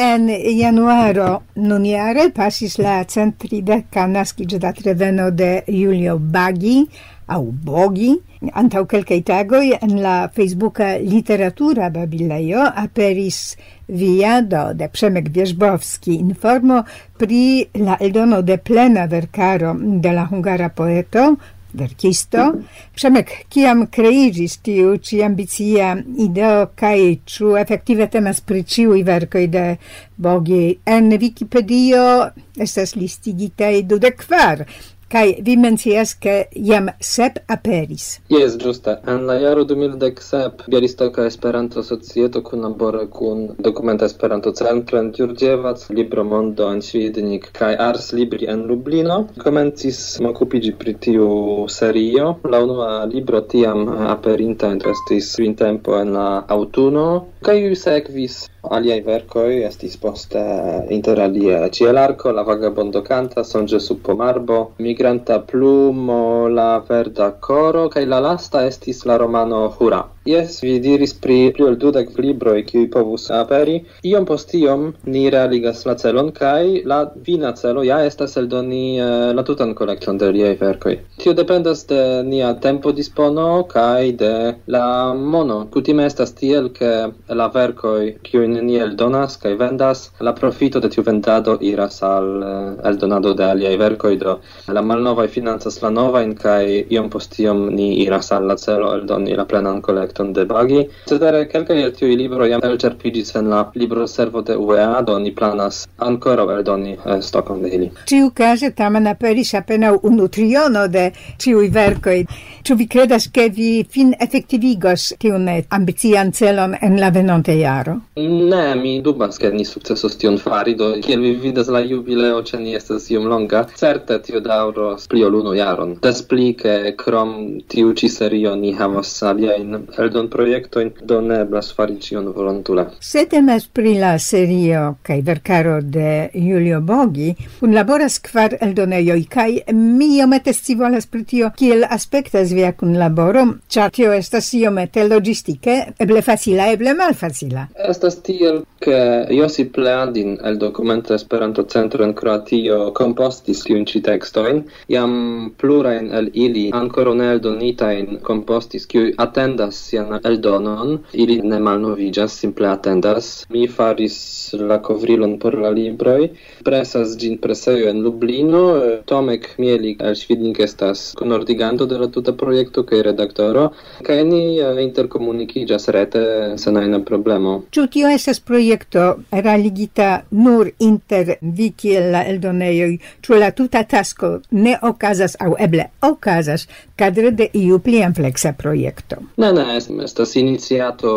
En januaro nuniare pasis la 130 naskiĝdatreveno de Julio Bagi, au Bogi. Antau kelkaj tagoj en la Facebooka literatura babilejo aperis viado de Przemek Wierzbowski informo pri la eldono de plena verkaro de la hungara poeto, verkisto. Przemek, kiam kreiĝis tiu ĉi ambicia ideo kaj ĉu efektive temas pri ĉiuj verkoj de Bogi? En Wikipedio estas listigitaj 24. Kai vi mencias ke jam 7 aperis. Yes, giuste. En la jaro 2017 Białystok Esperanto Societo kunlabore kun Dokumenta Esperanto Centro en Ĝurĝevac, Libro Mondo en Świdnik kaj Ars Libri en Lublino komencis okupiĝi pri tiu serio. La unua libro tiam aperinta estis printempo en la aŭtuno kaj sekvis aliaj verkoj, estis poste inter alie Ĉielarko, La Vagabondo Kanta, Sonĝe sub Pomarbo, Migranta Plumo, La Verda Koro, kaj la lasta estis la romano Hura. Jes, vi diris pri pli ol 20 libroj, kiuj povus aperi. Iom post iom ni realigas la celon, kaj la fina celo ja estas eldoni la tutan kolekton de liaj verkoj. Tio dependas de nia tempo dispono kaj de la mono. Kutime estas tiel, ke la verkoj, kiujn ni eldonas kaj vendas, la profito de tiu vendado iras al eldonado de aliaj verkoj, do la malnovaj financas la novajn kaj iom post iom ni iras al la celo eldoni la plenan kolekton de Bagi. Cetere, kelkaj el tiuj libroj jam elĉerpiĝis en la libroservo de UEA, do ni planas ankoraŭ eldoni stokon de ili. Ĉiukaze tamen aperis apenaŭ unu triono de ĉiuj verkoj. Ĉu vi kredas, ke vi fin efektivigos tiun ambician celon en la venonta jaro? Ne, mi dubas, ke ni sukcesos tion fari, do kiel vi vidas la jubileo ĉe ni estas iom longa. Certe tio daŭros pli ol 1 jaron. Des pli, ke krom tiu ĉi serio ni havas aliajn eldon projektojn, do ne eblas fari ĉion volontule. Se temas pri la serio kaj verkaro de Julio Bogi, kunlaboras 4 eldonejoj, kaj mi iomete scivolas pri tio, kiel aspektas via kunlaboro, ĉar tio estas iomete logistike, eble facila, eble malfacila. Estas tiel, ke Josip Leandin el Dokumenta Esperanto Centro en Kroatio kompostis tiujn ĉi tekstojn. Jam plurajn el ili ankoraŭ ne eldonitajn kompostis, kiuj atendas sian eldonon. Ili ne malnoviĝas, simple atendas. Mi faris la kovrilon por la libroj. Presas ĝin presejo en Lublino. Tomek Mielik el Świdnik estas kunordiganto de la tuta projekto kaj redaktoro. Kaj ni interkomunikiĝas rete sen ajna problemo. Ĉu tio estas projekto realigita nur inter vi kiel la eldonejoj, ĉu la tuta tasko ne okazas aŭ eble okazas kadre de iu pli ampleksa projekto? Ne, estas iniciato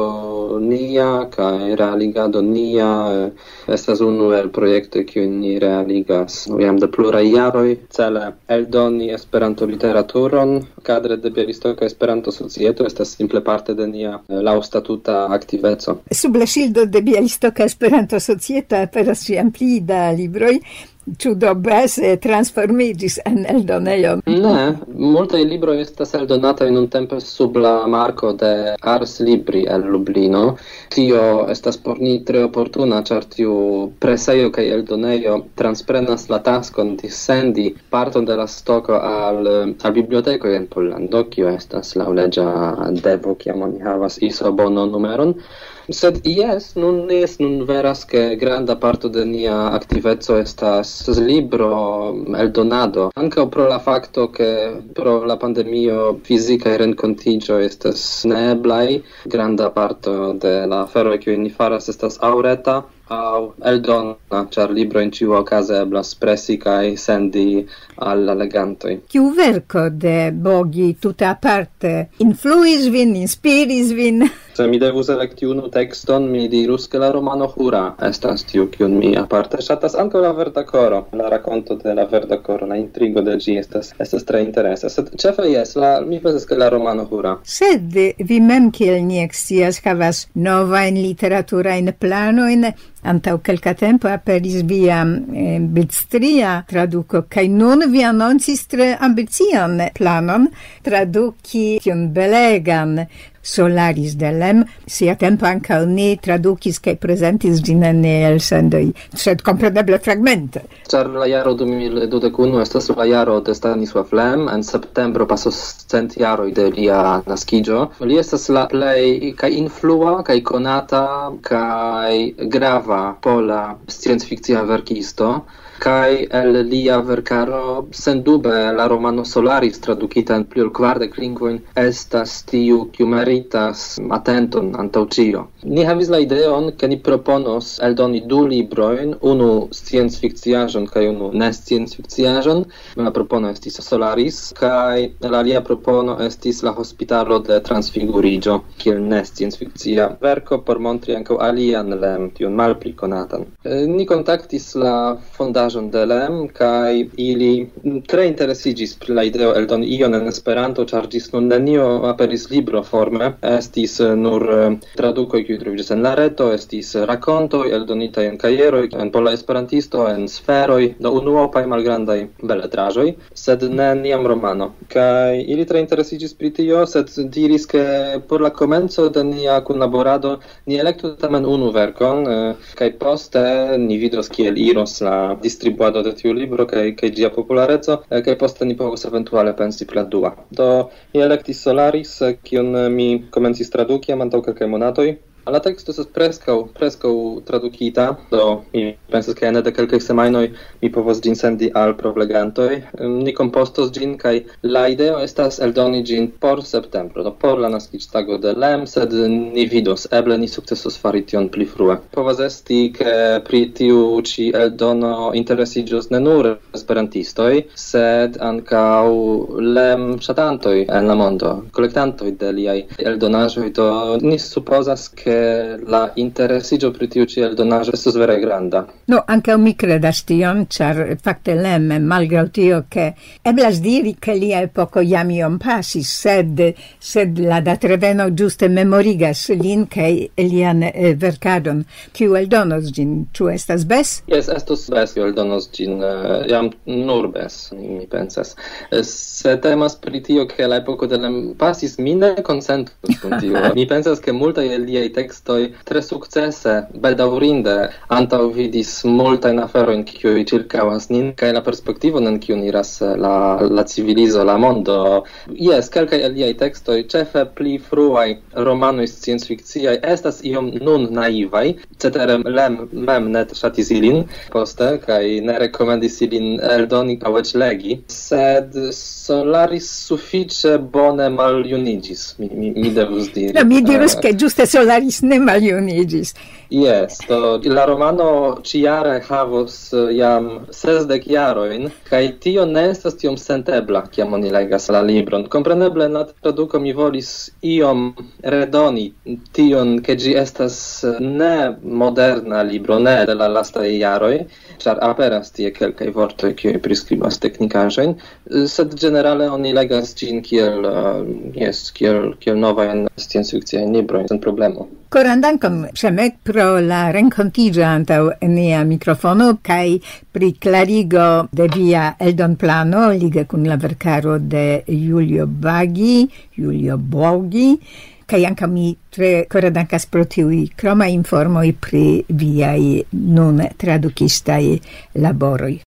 nia kaj realigado nia. Estas unu el projektoj kiujn ni realigas jam de pluraj jaroj, cele eldoni Esperanto-literaturon kadre de Białystok Esperanto Societo. Estas simple parte de nia laŭstatuta aktiveco. Sub la ŝildo de Białystok Esperanto Societo aperas ĉiam pli da libroj. Ĉu do bese transformiĝis en eldonejon? Ne, multaj libroj estas eldonataj nuntempe sub la marko de Ars Libri el Lublino. Tio estas por ni tre oportuna, ĉar tiu presejo kaj eldonejo transprenas la taskon dissendi parton de la stoko al bibliotekoj en Pollando, kio estas laŭleĝa devo, kiam oni havas ISO-bono numeron. Sed jes, nun veras, ke granda parto de nia aktiveco estas libro eldonado. Ankaŭ pro la fakto, ke pro la pandemio fizikaj renkontiĝoj estas neeblaj. Granda parto de la aferoj, kiujn ni faras, estas aŭ reta aŭ eldona, ĉar librojn ĉiuokaze eblas presi kaj sendi al la legantoj. Kiu verko de Bogi tuta aparte influis vin, inspiris vin? Se mi devus elekti unu tekston, mi dirus, ke la romano Hura estas tiu, kiun mi aparte ŝatas. Ankaŭ La Verda Koro, la rakonto de La Verda Koro, la intrigo de ĝi estas tre interesa. Sed ĉefe jes, mi pensas, ke la romano Hura. Sed vi mem, kiel ni ekscias, havas novajn literaturajn planojn. Antaŭ kelka tempo aperis via bildstria traduko, kaj nun vi anoncis tre ambician planon traduki tiun belegan Solaris de Lem, sia tempo anca ni tradukis kai presentis gin en elsendoj, sed kompreneble fragmente. Ĉar la jaro 2021 estas la jaro de Stanisław Lem, en septembro pasos 100 jaroj de lia naskiĝo. Li estas la plej kaj influa kaj konata kaj grava pola sciencfikcia verkisto. Kai el lia verkaro sendube la romano Solaris tradukita en pli ol 40 lingvojn estas tiu kiu meritas atenton antaŭ ĉio. Ni havis la ideon ke ni proponos eldoni 2 librojn, unu sciencfikciaĵon kaj unu ne sciencfikciaĵon. La propono estis Solaris kaj la alia propono estis la Hospitalo de Transfiguriĝo, kiel ne sciencfikcia verko por montri ankaŭ alian Lem, tiun malpli konatan. Ni kontaktis la fondaĵon de Lem, kai ili tre interesiĝis pri la ideo eldoni ion en Esperanto, ĉar ĝis nun nenio aperis libro forme. Estis nur tradukoj, kiuj troviĝis en la reto, estis rakontoj eldonitaj en kajeroj, en Pola Esperantisto, en Sferoj, do unuopaj malgrandaj beletraĵoj, sed neniam romano. Kaj ili tre interesiĝis pri tio, sed diris ke por la komenco de nia kunlaborado ni elektu tamen unu verkon, kaj poste ni vidos kiel iros la distribuado de tiu libro kaj ĝia populareco, kaj poste ni povos eventuale pensi pri la dua. Do mi elektis Solaris, kiun mi komencis traduki jam antaŭ kelkaj monatoj. La teksto estas preskaŭ tradukita, do mi pensas ke ene de kelkaj semajnoj mi povos ĝin sendi al provlegantoj. Ni kompostos ĝin kaj la ideo estas eldoni ĝin por septembro, do por la naskiĝtago de Lem, sed ni vidos, eble ni sukcesos fari tion pli frue. Povas esti ke pri tiu ĉi eldono interesiĝos ne nur esperantistoj, sed ankaŭ Lem ŝatantoj en la mondo, kolektantoj de liaj eldonaĵoj, do ni supozas ke la interesiĝo pri tiu ĉi eldonaĵo estas vere granda. No, ankaŭ mi kredas tion, ĉar fakte Lem, malgraŭ tio, ke eblas diri, ke lia epoko jam iom pasis, sed la datreveno ĝuste memorigas lin kaj lian verkadon. Kiu eldonos ĝin? Ĉu estas Bes? Jes, estos Bes, kiu eldonos ĝin, jam nur Bes, mi pensas. Se temas pri tio, ke la epoko de Lem pasis, mi ne konsentus kun tio. Mi pensas, ke multaj el liaj tekstoj tre sukcese, bedaŭrinde antaŭvidis multajn aferojn, kiuj ĉirkaŭas nin, kaj la perspektivon en kiun iras la civilizo, la mondo. Jes, kelkaj el liaj tekstoj, ĉefe pli fruaj romanoj sciencfikciaj, estas iom nun naivaj. Cetere Lem mem ne ŝatis ilin poste, kaj ne rekomendis ilin eldoni aŭ eĉ legi, sed Solaris sufiĉe bone maljuniĝis, mi devus diri. No, mi dirus, ke ĝuste Solaris ne maljuniĝis. Yes, do la romano ĉiare havos jam 60 jarojn, kaj tio ne estas tiom sentebla, kiam oni legas la libron. Kompreneble en la traduko mi volis iom redoni tion, ke ĝi estas ne moderna libro, ne de la lastaj jaroj, ĉar aperas tie kelkaj vortoj, kiuj priskribas teknikaĵojn, sed ĝenerale oni legas ĝin kiel novajn sciencfikciajn librojn sen problemo. Koran dankon, Przemek, pro la renkontiĝo antaŭ nia mikrofono kaj pri klarigo de via eldonplano lige kun la verkaro de Julio Bogi, kaj ankaŭ mi tre koran dankas pro tiuj kromaj informoj pri viaj nun tradukistaj laboroj.